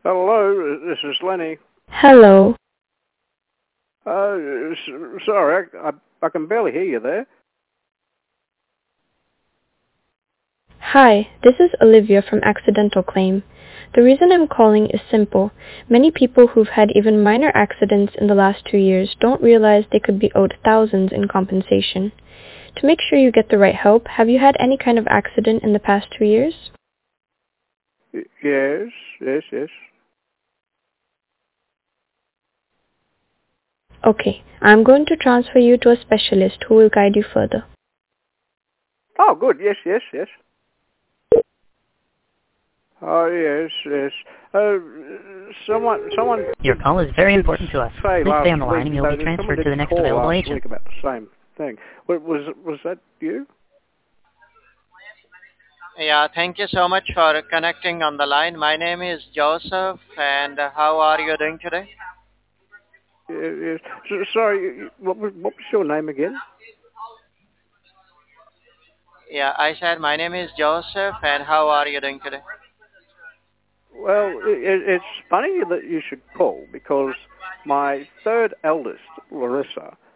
Hello, this is Lenny. Hello. Sorry, I can barely hear you there. Hi, this is Olivia from Accidental Claim. The reason I'm calling is simple. Many people who've had even minor accidents in the last 2 years don't realize they could be owed thousands in compensation. To make sure you get the right help, have you had any kind of accident in the past 2 years? Yes. Okay, I'm going to transfer you to a specialist who will guide you further. Oh, good. Yes. Oh, yes. Someone Your call is very important to us. say Please last stay on the week line and you'll be that transferred someone to the did next call available last agent. week about the same thing. Was that you? Yeah, thank you so much for connecting on the line. My name is Joseph, and how are you doing today? Yes. Sorry, what was your name again? Yeah, I said my name is Joseph, and how are you doing today? Well, it's funny that you should call because my third eldest, Larissa,